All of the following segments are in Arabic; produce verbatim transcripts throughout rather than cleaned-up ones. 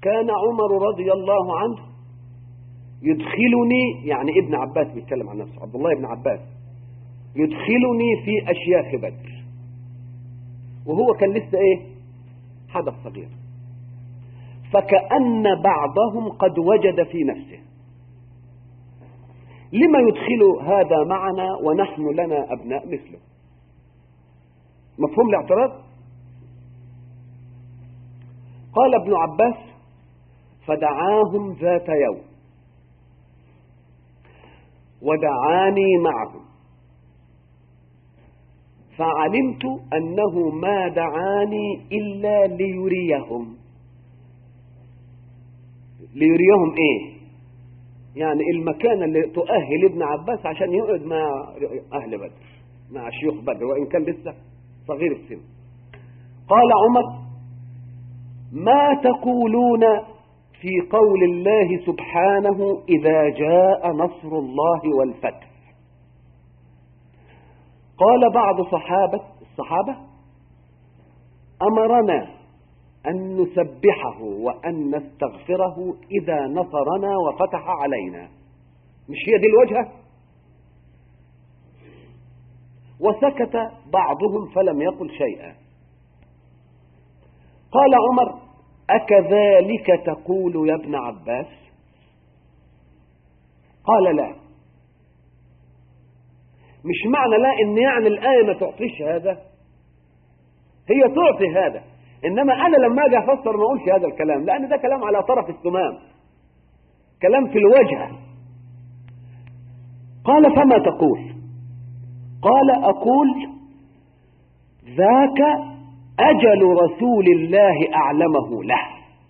كان عمر رضي الله عنه يدخلني، يعني ابن عباس بيتكلم عن نفسه، عبد الله بن عباس، يدخلني في أشياخ بدر، وهو كان لسه ايه حدث صغير، فكأن بعضهم قد وجد في نفسه لما يدخل هذا معنا ونحن لنا أبناء مثله. مفهوم الاعتراض؟ قال ابن عباس: فدعاهم ذات يوم ودعاني معهم، فعلمت أنه ما دعاني إلا ليريهم. ليريهم إيه؟ يعني المكان اللي تؤهل ابن عباس عشان يقعد مع أهل بدر، مع شيوخ بدر، وإن كان لسه صغير السن. قال عمر: ما تقولون في قول الله سبحانه: إذا جاء نصر الله والفتح؟ قال بعض صحابة الصحابة: أمرنا أن نسبحه وأن نستغفره إذا نصرنا وفتح علينا. مش هي دي الوجهة؟ وسكت بعضهم فلم يقل شيئا. قال عمر: أكذلك تقول يا ابن عباس؟ قال: لا. مش معنى لا إن يعني الآية ما تعطيش هذا، هي تعطي هذا، إنما أنا لما أجي أفسر ما أقولش هذا الكلام، لأن ده كلام على طرف السمام، كلام في الوجهة. قال: فما تقول؟ قال: أقول ذاك أجل رسول الله أعلمه له.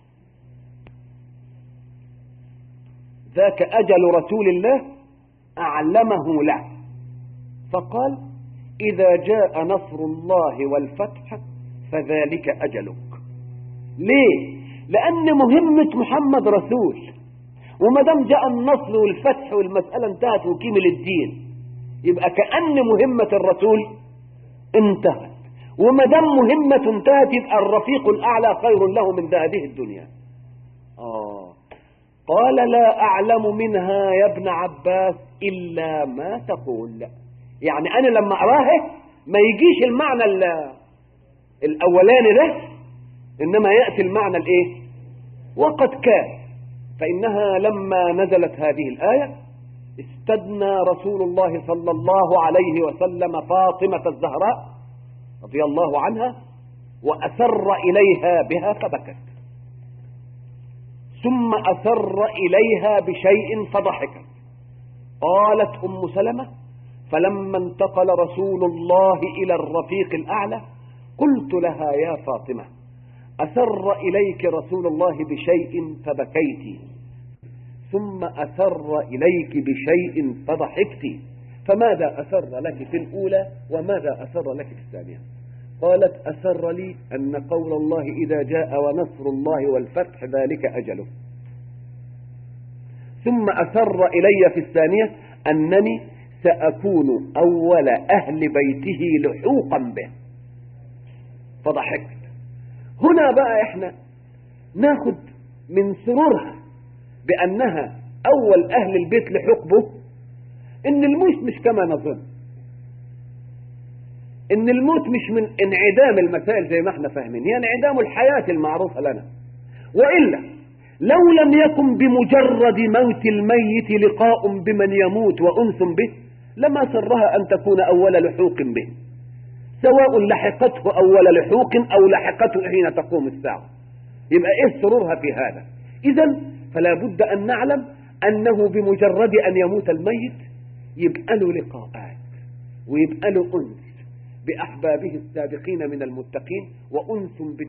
ذاك أجل رسول الله أعلمه له. فقال: إذا جاء نصر الله والفتح فذلك أجلك. ليه؟ لأن مهمة محمد رسول، وما دام جاء النصر والفتح والمسألة انتهت وكمل الدين، يبقى كأن مهمة الرسول انتهت، وما دام مهمة انتهت يبقى الرفيق الأعلى خير له من هذه الدنيا. آه قال: لا أعلم منها يا ابن عباس إلا ما تقول. يعني أنا لما أراه ما يجيش المعنى الأولاني ده، إنما يأتي المعنى الإيه؟ وقد كان. فإنها لما نزلت هذه الآية استدنى رسول الله صلى الله عليه وسلم فاطمة الزهراء رضي الله عنها وأسر إليها بها فبكت، ثم أسر إليها بشيء فضحكت. قالت أم سلمة: فلما انتقل رسول الله إلى الرفيق الأعلى قلت لها: يا فاطمة، أسر إليك رسول الله بشيء فبكيت، ثم أسر إليك بشيء فضحكت، فماذا أسر لك في الأولى وماذا أسر لك في الثانية؟ قالت: أسر لي أن قول الله إذا جاء ونصر الله والفتح ذلك أجله، ثم أسر إلي في الثانية أنني سأكون أول أهل بيته لحوقا به، فضحكت. هنا بقى إحنا ناخد من سرورها بأنها أول أهل البيت لحوق به إن الموت مش كما نظن، إن الموت مش من انعدام المسائل زي ما احنا فاهمين، هي انعدام الحياة المعروفة لنا. وإلا لو لم يكن بمجرد موت الميت لقاء بمن يموت وأنس به لما سرها أن تكون أول لحوق به، سواء لحقته أول لحوق أو لحقته حين تقوم الساعة. يبقى إيه سرورها في هذا؟ إذن فلا بد أن نعلم أنه بمجرد أن يموت الميت يبقى له لقاءات ويبقى له أنس بأحبابه السابقين من المتقين وأنس